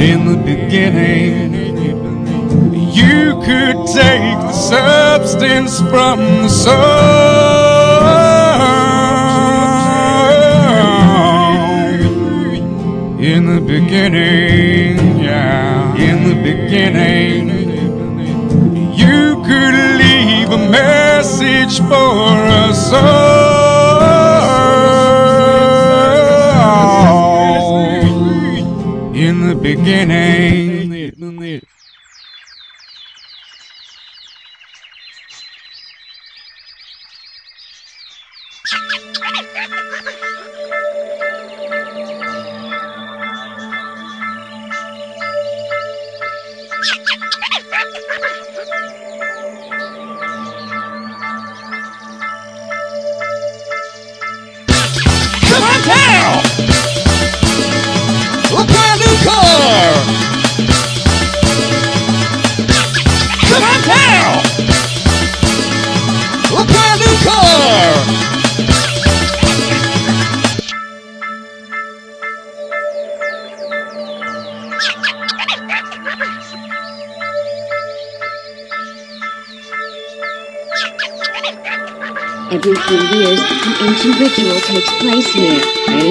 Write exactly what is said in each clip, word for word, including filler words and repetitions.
In the beginning, you could take the substance from the soul. In the beginning, yeah, in the beginning, you could leave a message for us all. In the beginning. Come on down! A brand new car! Come on down! A brand new car! Every few years, an ancient ritual takes place here.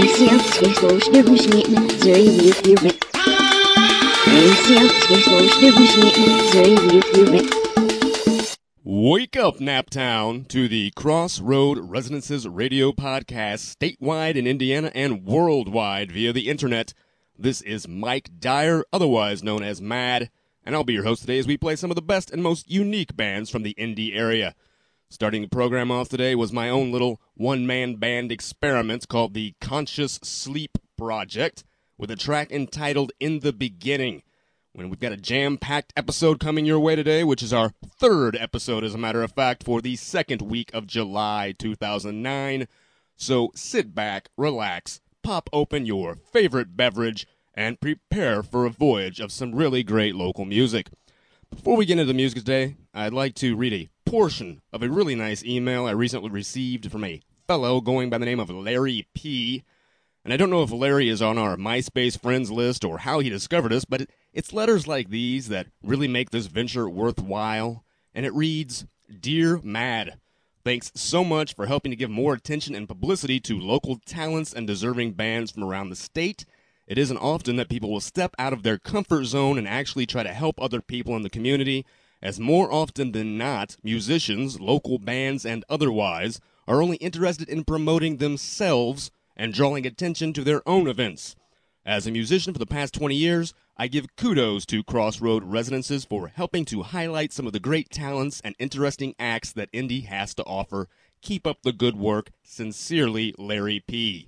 Wake up, Naptown, to the Crossroad Resonances radio podcast, statewide in Indiana and worldwide via the internet. This is Mike Dyer, otherwise known as Mad, and I'll be your host today as we play some of the best and most unique bands from the Indy area. Starting the program off today was my own little one-man band experiment called the Conscious Sleep Project, with a track entitled In the Beginning. When we've got a jam-packed episode coming your way today, which is our third episode, as a matter of fact, for the second week of July two thousand nine. So sit back, relax, pop open your favorite beverage, and prepare for a voyage of some really great local music. Before we get into the music today, I'd like to read a portion of a really nice email I recently received from a fellow going by the name of Larry P. And I don't know if Larry is on our MySpace friends list or how he discovered us, but it's letters like these that really make this venture worthwhile. And it reads, Dear Mad, thanks so much for helping to give more attention and publicity to local talents and deserving bands from around the state. It isn't often that people will step out of their comfort zone and actually try to help other people in the community, as more often than not, musicians, local bands, and otherwise are only interested in promoting themselves and drawing attention to their own events. As a musician for the past twenty years, I give kudos to Crossroad Resonances for helping to highlight some of the great talents and interesting acts that Indy has to offer. Keep up the good work. Sincerely, Larry P.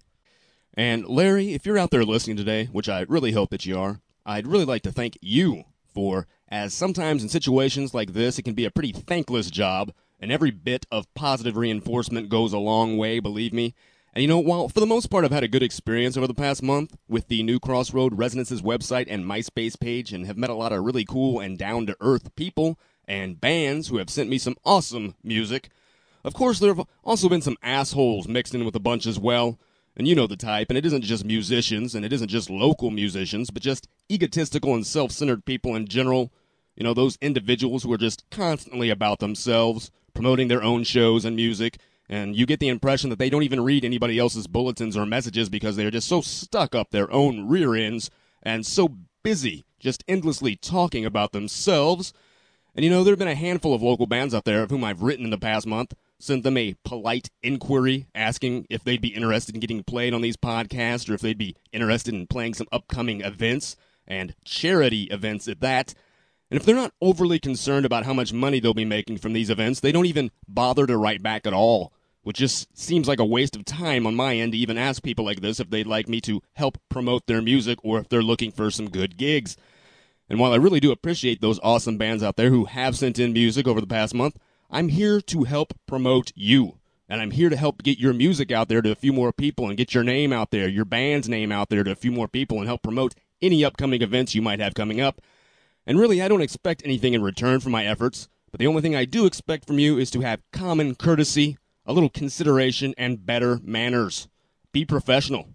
And Larry, if you're out there listening today, which I really hope that you are, I'd really like to thank you for, as sometimes in situations like this, it can be a pretty thankless job, and every bit of positive reinforcement goes a long way, believe me. And you know, while for the most part I've had a good experience over the past month with the new Crossroad Resonances website and MySpace page, and have met a lot of really cool and down-to-earth people and bands who have sent me some awesome music, of course there have also been some assholes mixed in with a bunch as well. And you know the type, and it isn't just musicians, and it isn't just local musicians, but just egotistical and self-centered people in general. You know, those individuals who are just constantly about themselves, promoting their own shows and music, and you get the impression that they don't even read anybody else's bulletins or messages because they're just so stuck up their own rear ends and so busy just endlessly talking about themselves. And you know, there have been a handful of local bands out there of whom I've written in the past month, sent them a polite inquiry asking if they'd be interested in getting played on these podcasts or if they'd be interested in playing some upcoming events and charity events at that. And if they're not overly concerned about how much money they'll be making from these events, they don't even bother to write back at all, which just seems like a waste of time on my end to even ask people like this if they'd like me to help promote their music or if they're looking for some good gigs. And while I really do appreciate those awesome bands out there who have sent in music over the past month, I'm here to help promote you. And I'm here to help get your music out there to a few more people and get your name out there, your band's name out there to a few more people and help promote any upcoming events you might have coming up. And really, I don't expect anything in return for my efforts, but the only thing I do expect from you is to have common courtesy, a little consideration, and better manners. Be professional.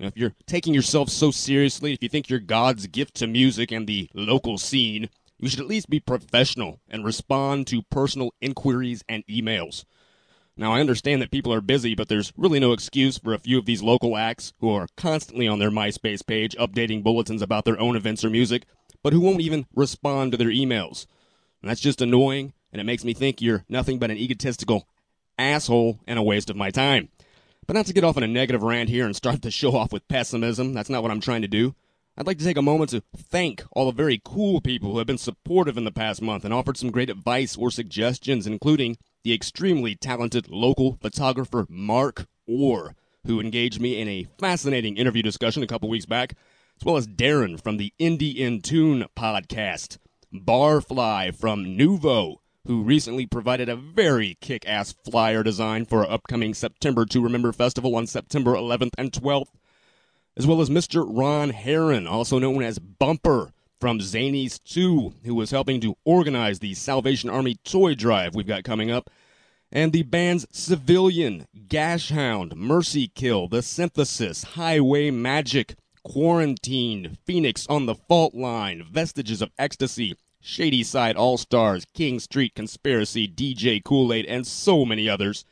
Now, if you're taking yourself so seriously, if you think you're God's gift to music and the local scene, you should at least be professional and respond to personal inquiries and emails. Now, I understand that people are busy, but there's really no excuse for a few of these local acts who are constantly on their MySpace page updating bulletins about their own events or music, but who won't even respond to their emails. And that's just annoying, and it makes me think you're nothing but an egotistical asshole and a waste of my time. But not to get off on a negative rant here and start the show off with pessimism, that's not what I'm trying to do. I'd like to take a moment to thank all the very cool people who have been supportive in the past month and offered some great advice or suggestions, including the extremely talented local photographer Mark Orr, who engaged me in a fascinating interview discussion a couple weeks back, as well as Darren from the Indie in Tune podcast, Barfly from Nuvo, who recently provided a very kick-ass flyer design for our upcoming September to Remember Festival on September eleventh and twelfth, as well as Mister Ron Heron, also known as Bumper, from Zanies two, who was helping to organize the Salvation Army toy drive we've got coming up, and the bands Civilian, Gashhound, Mercy Kill, The Synthesis, Highway Magic, Quarantine, Phoenix on the Fault Line, Vestiges of Ecstasy, Shady Side All-Stars, King Street Conspiracy, D J Kool-Aid, and so many others.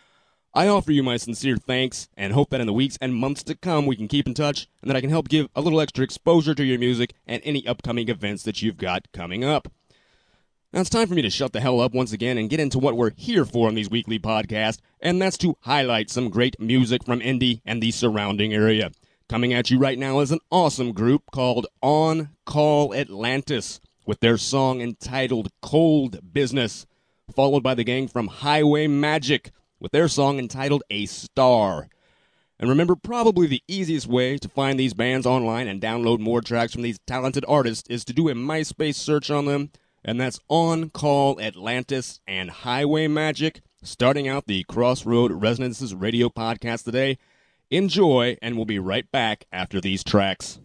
I offer you my sincere thanks and hope that in the weeks and months to come we can keep in touch and that I can help give a little extra exposure to your music and any upcoming events that you've got coming up. Now it's time for me to shut the hell up once again and get into what we're here for on these weekly podcasts, and that's to highlight some great music from Indy and the surrounding area. Coming at you right now is an awesome group called On Call Atlantis, with their song entitled Cold Business, followed by the gang from Highway Magic with their song entitled A Star. And remember, probably the easiest way to find these bands online and download more tracks from these talented artists is to do a MySpace search on them, and that's On Call Atlantis and Highway Magic, starting out the Crossroad Resonances radio podcast today. Enjoy, and we'll be right back after these tracks.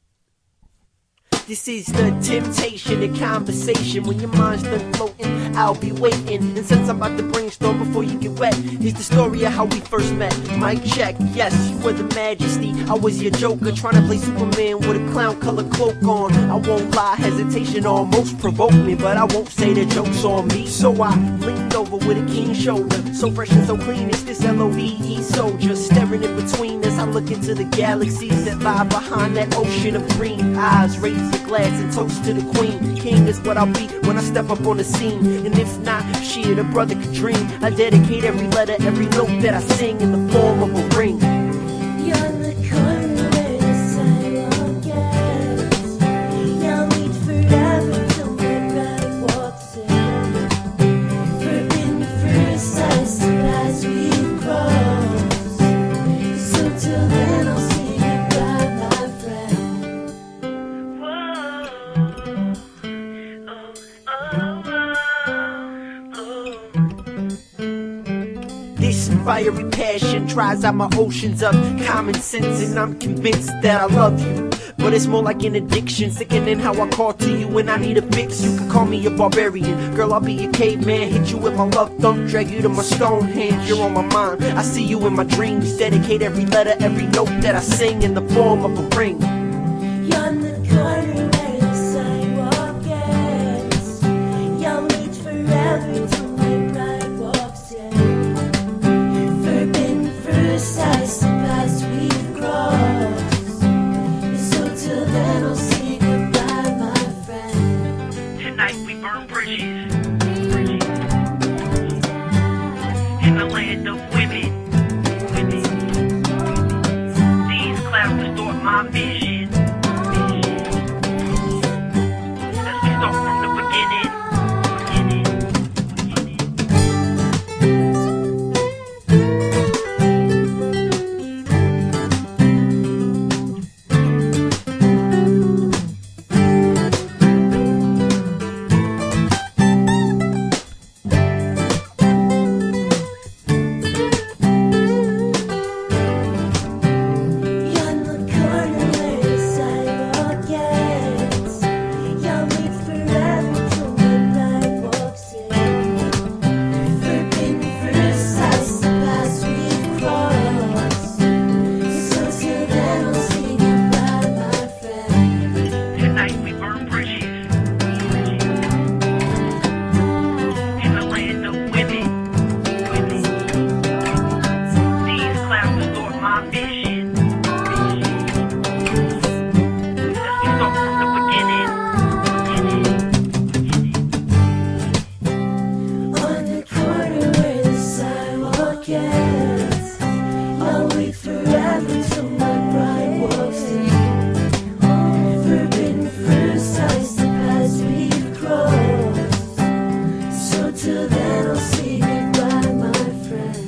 This is the temptation of conversation. When your mind's done floating, I'll be waiting. And since I'm about to brainstorm before you get wet, here's the story of how we first met. Mic check, yes, you were the majesty. I was your joker, trying to play Superman with a clown color cloak on. I won't lie, hesitation almost provoked me, but I won't say the joke's on me. So I leaned over with a keen shoulder, so fresh and so clean, it's this L O V E soldier. Staring in between as I look into the galaxies that lie behind that ocean of green. Eyes raised your glass and toast to the queen. King is what I'll be when I step up on the scene. And if not, shit, a brother could dream. I dedicate every letter, every note that I sing in the form of a ring. You're the corner where the sidewalk ends. You'll meet forever till my bride walks in. Forbidden first sight, as we cross. So till then I'll say goodbye, my friend. This fiery passion dries out my oceans of common sense, and I'm convinced that I love you. But it's more like an addiction, sickening how I call to you when I need a fix. You can call me a barbarian, girl, I'll be a caveman. Hit you with my love thumb, drag you to my stone hands. You're on my mind, I see you in my dreams. Dedicate every letter, every note that I sing in the form of a ring. You're the corner where the sidewalk ends. You'll meet forever till my bride walks in. Forbidden first sight, past we've crossed. So till then I'll say goodbye, my friend. Tonight we burn bridges, bridges. In the land of women, women. These clouds distort my vision. then I'll say goodbye, my friend.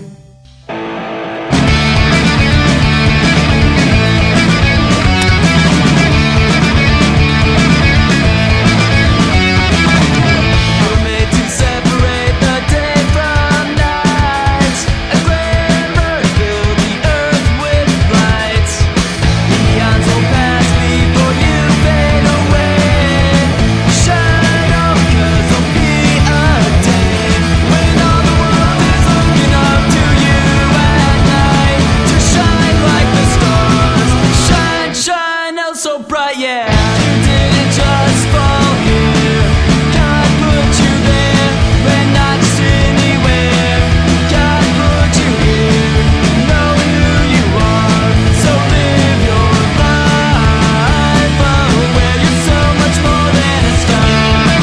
We're made to separate the day from night. A grand bird filled the earth with light. Eons will pass before you fade away. Shine on, 'cause there'll be a day when all the world is looking up to you at night. To shine like the stars. Shine, shine, oh so bright, yeah. You didn't just fall here. God put you there, and not just anywhere. God put you here, knowing who you are. So live your life, aware you're so much more than a star.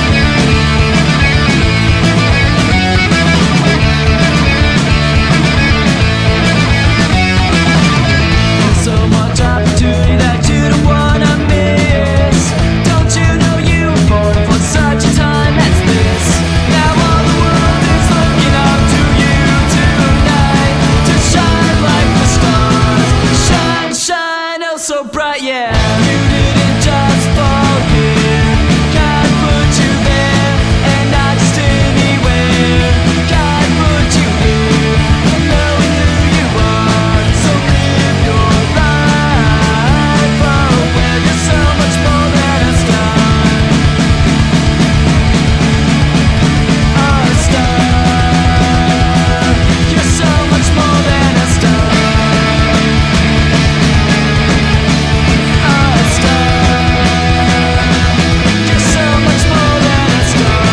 There's so much opportunity that you don't wanna miss. Don't you know you were born for such a time as this? Now all the world is looking up to you tonight. To shine like the stars. Shine, shine, oh so bright, yeah. You didn't just fall here. God put you there, and not just anywhere. God put you here, knowing who you are. So live your life, aware you're so much more than a star. A star. You're so much more than a star. A star. You're so much more than a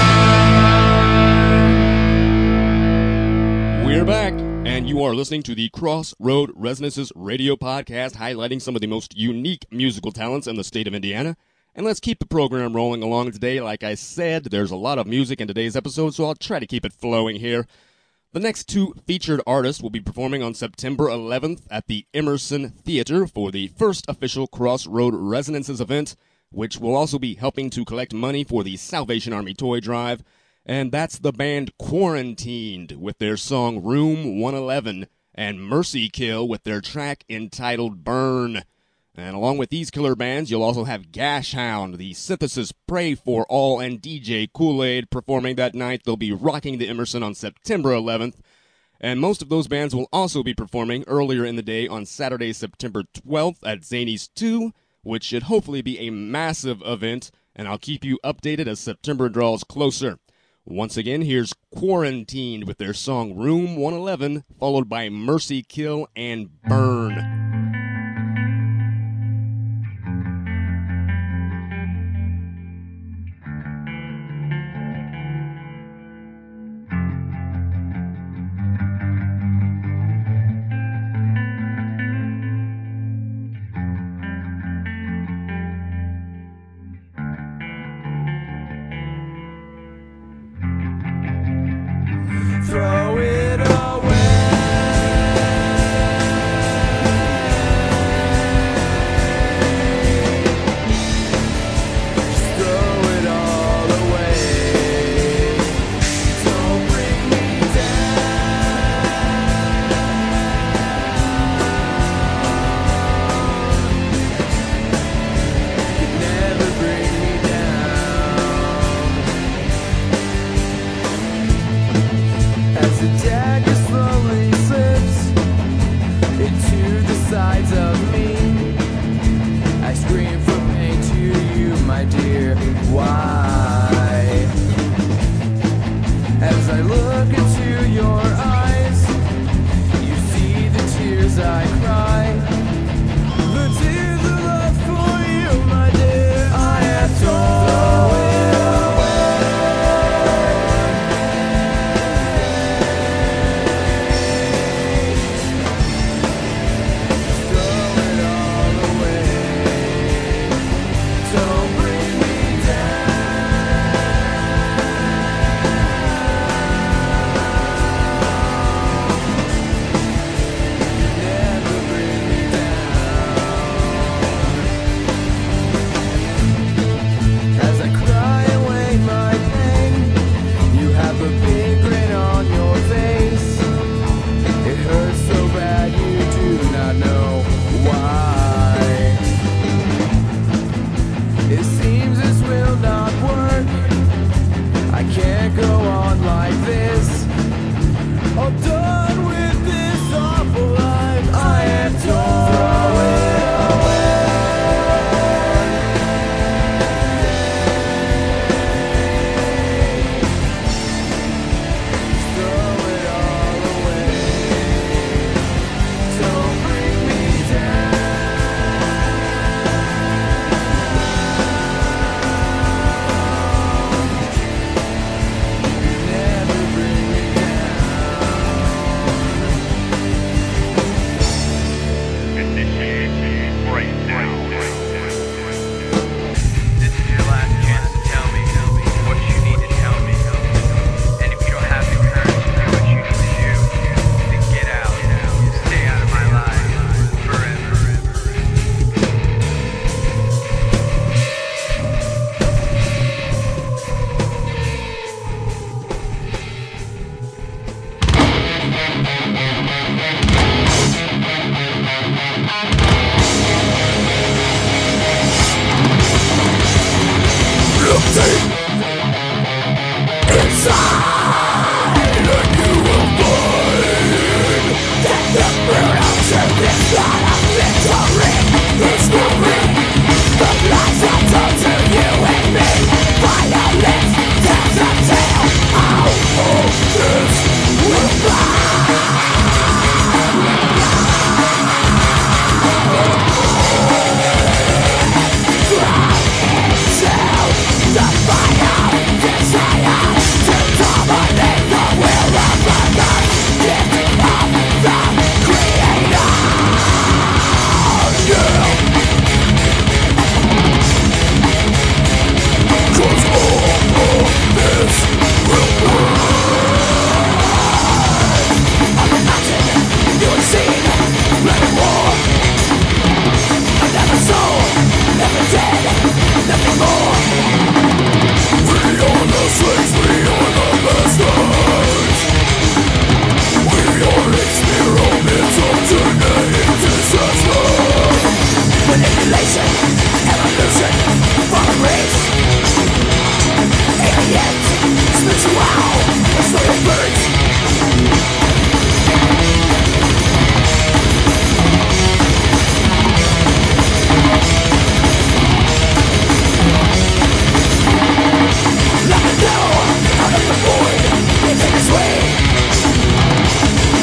star. We're back, and you are listening to the Crossroad Resonances radio podcast highlighting some of the most unique musical talents in the state of Indiana. And let's keep the program rolling along today. Like I said, there's a lot of music in today's episode, so I'll try to keep it flowing here. The next two featured artists will be performing on September eleventh at the Emerson Theater for the first official Crossroad Resonances event, which will also be helping to collect money for the Salvation Army Toy Drive. And that's the band Quarantined with their song Room one eleven, and Mercy Kill with their track entitled Burn. And along with these killer bands, you'll also have Gash Hound, the Synthesis Pray for All, and D J Kool-Aid performing that night. They'll be rocking the Emerson on September eleventh. And most of those bands will also be performing earlier in the day on Saturday, September twelfth at Zanies two, which should hopefully be a massive event, and I'll keep you updated as September draws closer. Once again, here's Quarantined with their song Room one eleven, followed by Mercy Kill and Burn. Throw it away.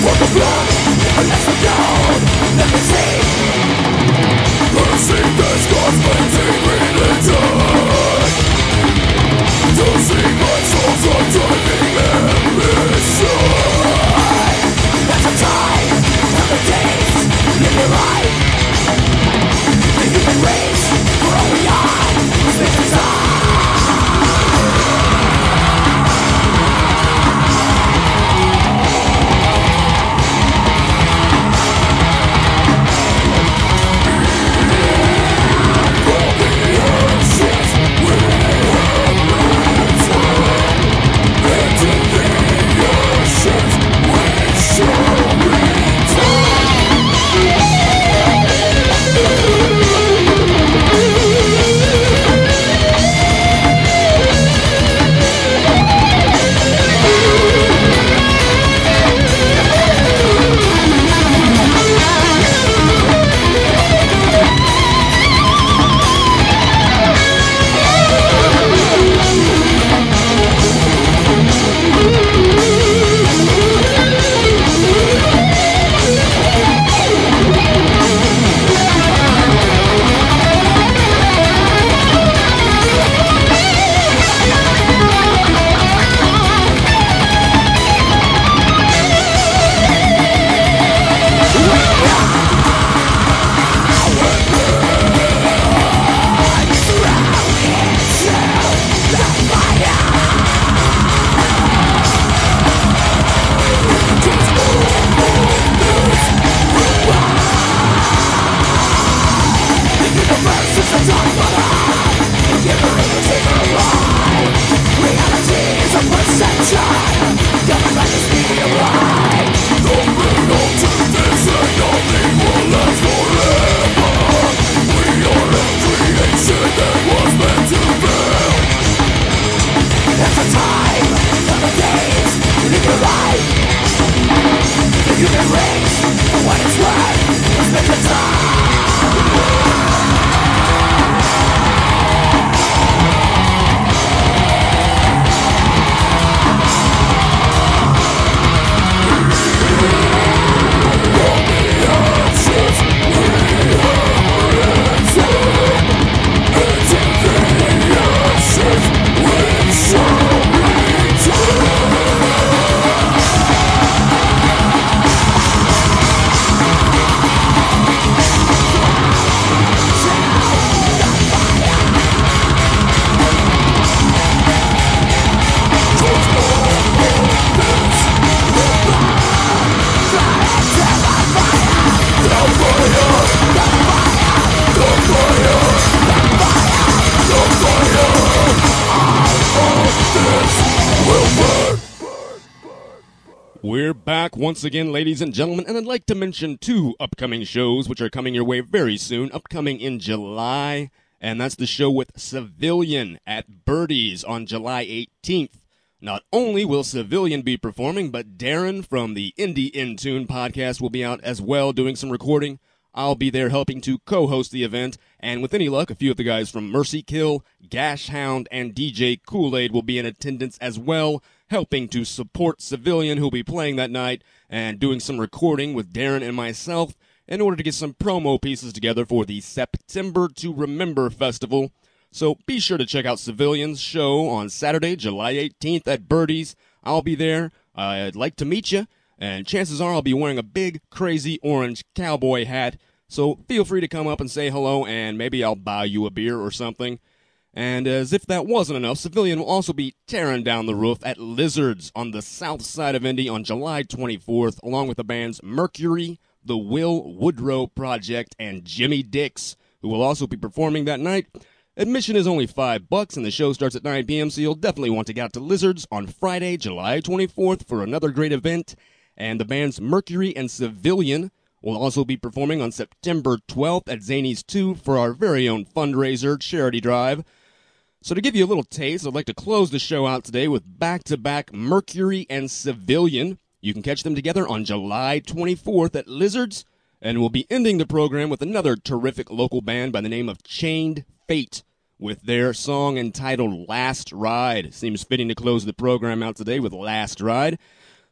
We're back once again, ladies and gentlemen, and I'd like to mention two upcoming shows which are coming your way very soon, upcoming in July, and that's the show with Civilian at Birdies on July eighteenth. Not only will Civilian be performing, but Darren from the Indie In Tune podcast will be out as well doing some recording. I'll be there helping to co-host the event, and with any luck, a few of the guys from Mercy Kill, Gash Hound, and D J Kool-Aid will be in attendance as well, helping to support Civilian, who'll be playing that night, and doing some recording with Darren and myself in order to get some promo pieces together for the September to Remember Festival. So be sure to check out Civilian's show on Saturday, July eighteenth at Birdies. I'll be there. Uh, I'd like to meet you, and chances are I'll be wearing a big, crazy orange cowboy hat. So feel free to come up and say hello, and maybe I'll buy you a beer or something. And as if that wasn't enough, Civilian will also be tearing down the roof at Lizards on the south side of Indy on July twenty-fourth, along with the bands Mercury, the Will Woodrow Project, and Jimmy Dix, who will also be performing that night. Admission is only five bucks, and the show starts at nine p.m., so you'll definitely want to get out to Lizards on Friday, July twenty-fourth, for another great event. And the bands Mercury and Civilian will also be performing on September twelfth at Zanies two for our very own fundraiser charity drive. So to give you a little taste, I'd like to close the show out today with back-to-back Mercury and Civilian. You can catch them together on July twenty-fourth at Lizards, and we'll be ending the program with another terrific local band by the name of Chained Fate with their song entitled Last Ride. Seems fitting to close the program out today with Last Ride.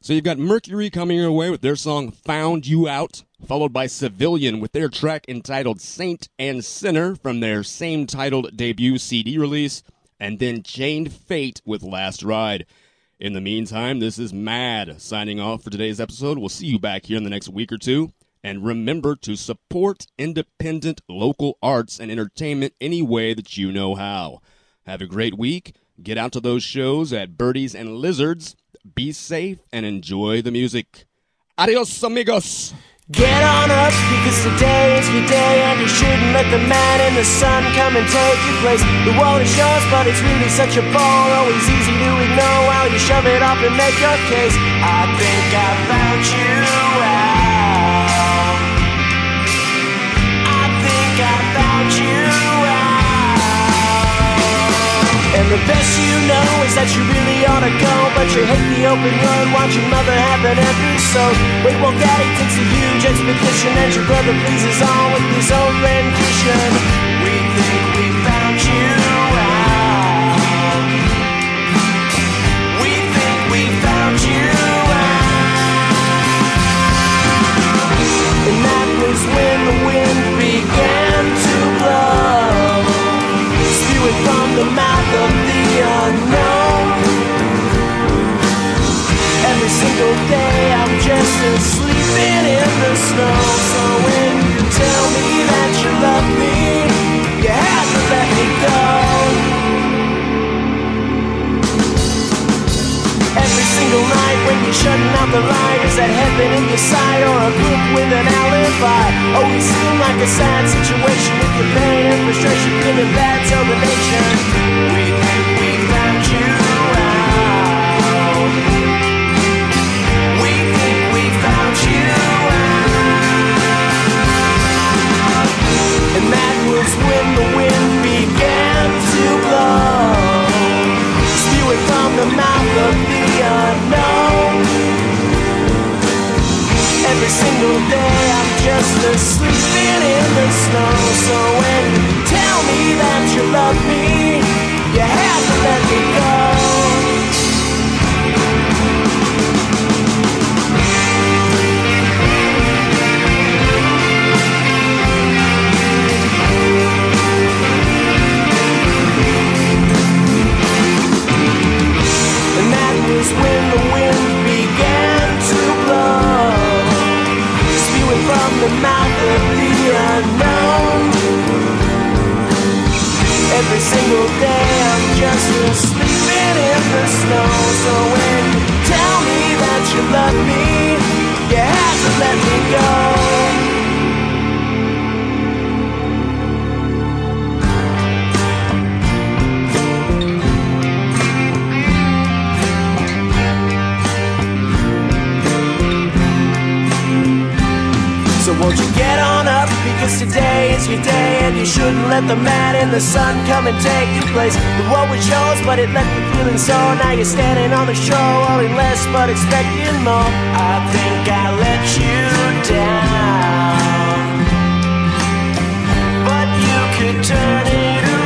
So you've got Mercury coming your way with their song Found You Out, followed by Civilian with their track entitled Saint and Sinner from their same titled debut C D release, and then Chained Fate with Last Ride. In the meantime, this is Mad signing off for today's episode. We'll see you back here in the next week or two. And remember to support independent local arts and entertainment any way that you know how. Have a great week. Get out to those shows at Birdies and Lizards. Be safe and enjoy the music. Adios, amigos. Get on up, because today is your day, and you shouldn't let the man in the sun come and take your place. The world is yours, but it's really such a bore. Always easy to ignore while you shove it up and make your case. I think I found you out. I think I found you out. And the best you know is that you really ought to go, but you hate the open road, watch your mother have an episode. Wait, well, daddy takes a huge expedition, and your brother pleases all with his own rendition. We think we found you out. We think we found you out. And that was when the wind began to blow, spewing from the mouth of the unknown. Every single day I'm just sleeping in the snow. So when you tell me that you love me, you have to let me go. Every single night when you're shutting out the light, is that heaven in your sight or a group with an alibi? Always seem like a sad situation with your pain and frustration, feeling bad, tell the nation. We think we found you out. We think we found you out. And that was when the wind began to blow, spewing from the mouth of the unknown. Every single day I'm just a sleeping in the snow. So when you tell me that you love me, you have to let me go. And that was when the wind began to blow, spewing from the mouth of the unknown. Every single day I'm just sleeping in the snow. So when you tell me that you love me, you have to let me go. So won't you get on up, because today is your day, and you shouldn't let the man in the sun come and take your place. The world was yours, but it left you feeling sore. Now you're standing on the shore, wanting less but expecting more. I think I let you down, but you could turn it around.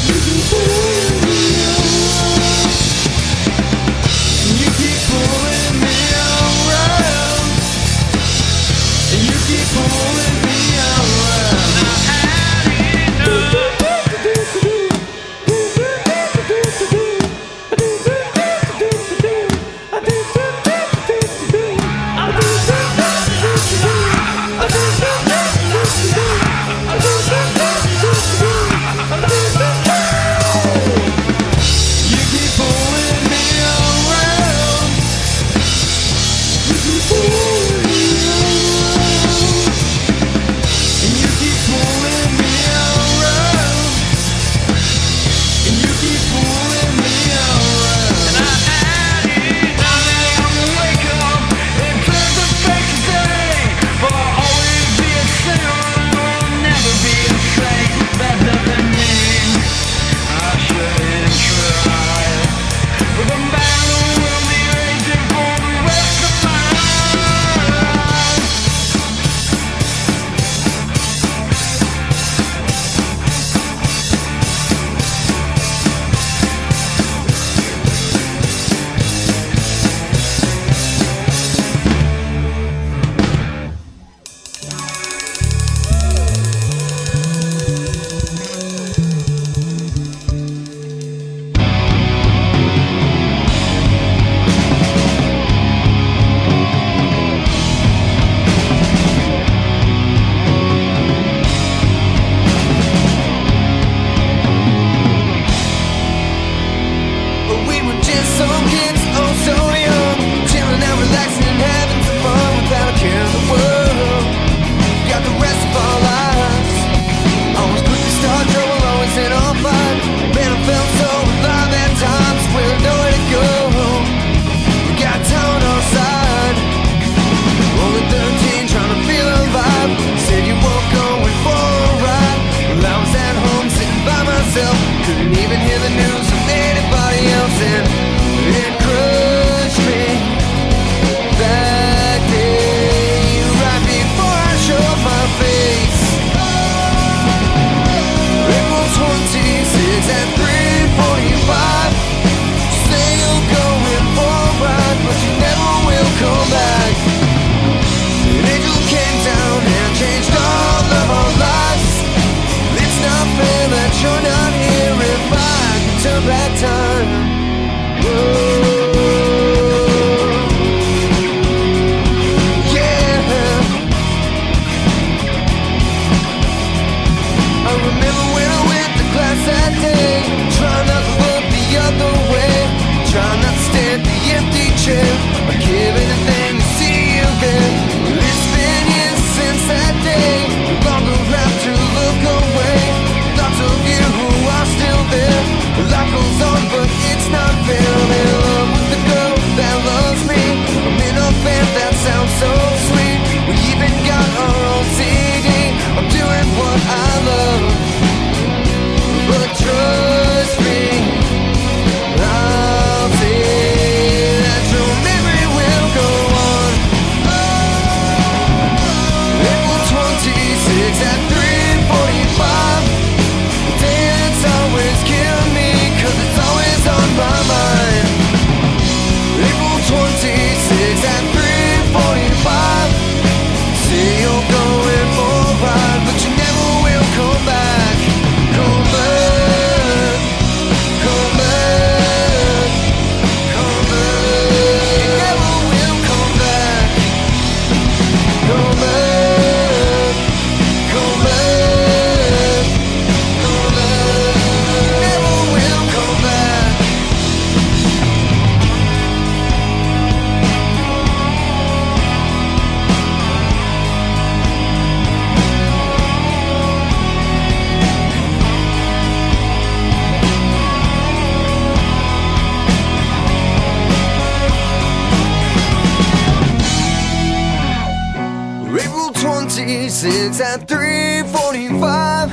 twenty-six at three forty-five.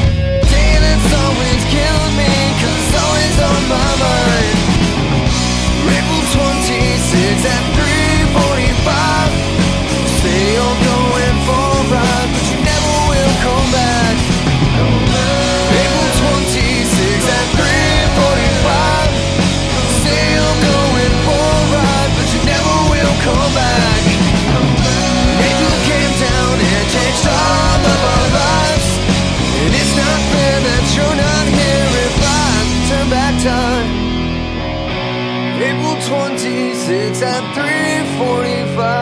Day that's always killing me, cause it's always on my mind. April twenty-six at three forty-five. Say you're going for a ride, but you never will come back. April twenty-six twenty-six at three forty-five.